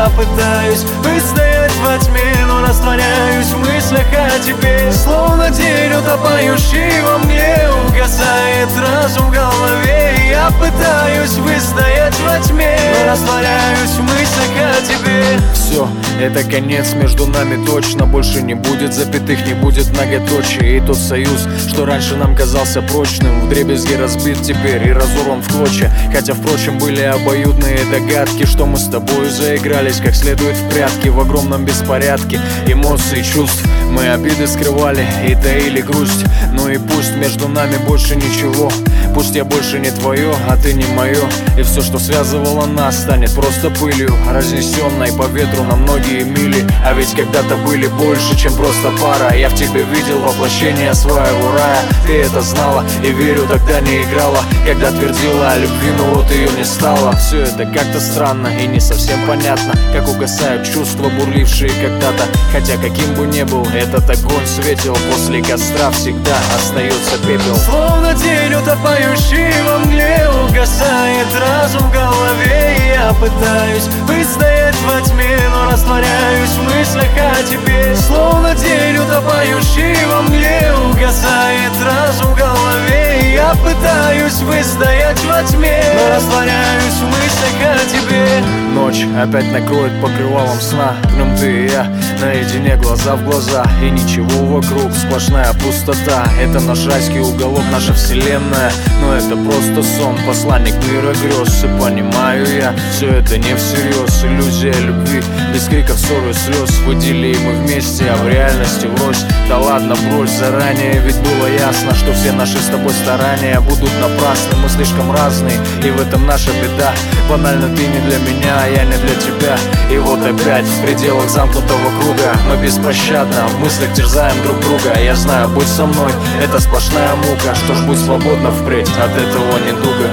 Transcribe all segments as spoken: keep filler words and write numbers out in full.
Я пытаюсь выстоять во тьме, но растворяюсь в мыслях о тебе. Словно день, утопающий во мне, угасает разум в голове. Я пытаюсь выстоять во тьме, но растворяюсь в мыслях о тебе. Все, это конец между нами точно. Больше не будет запятых, не будет многоточия. И тот союз, что раньше нам казался прочным, вдребезги разбит теперь и разорван в клочья. Хотя, впрочем, были обоюдные догадки, что мы с тобой заигрались как следует в прятки. В огромном беспорядке эмоций, чувств мы обиды скрывали и таили грусть. Ну и пусть между нами больше ничего, пусть я больше не твое, а ты не мое. И все, что связывало нас, станет просто пылью, разнесенной по ветру на многие мили. А ведь когда-то были больше, чем просто пара. Я в тебе видел воплощение своего рая. Ты это знала и, верю, тогда не играла, когда твердила о любви, но вот ее не стало. Все это как-то странно и не совсем понятно, как угасают чувства, бурлившие когда-то. Хотя каким бы ни был этот огонь, светил после костра всегда остается пепел. Словно день, утопающий во мгле, угасает разум в голове. И я пытаюсь выстоять во тьме, но растворяюсь в мыслях о тебе. Словно день, утопающий во мгле, угасает разум в голове. И я пытаюсь выстоять во тьме, но растворяюсь в мыслях о тебе. Ночь опять накроет покрывалом сна. В нем ты и я наедине, глаза в глаза. И ничего вокруг, сплошная пустота. Это наш райский уголок, наша вселенная. Но это просто сон, посланник мира грез. И понимаю я, все это не всерьез. Иллюзия любви, без криков, ссор и слез. Выдели мы вместе, а в реальности врозь. Да ладно, брось заранее, ведь было ясно, что все наши с тобой старания будут напрасны. Мы слишком разные, и в этом наша беда. Банально, ты не для меня, а я не для тебя. И вот опять в пределах замкнутого круга мы беспощадно в мыслях терзаем друг друга. Я знаю, будь со мной, это сплошная мука. Что ж, будь свободна впредь, от этого недуга.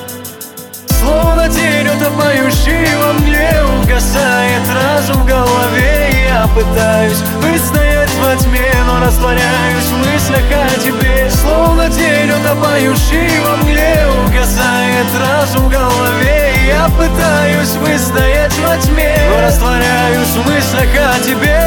Словно день, утопающий во мгле, угасает разум в голове. И я пытаюсь выстоять во тьме, но растворяюсь в мыслях о тебе. Словно день, утопающий во мгле, угасает разум в голове. И я пытаюсь выстоять во тьме, но растворяюсь в мыслях о тебе.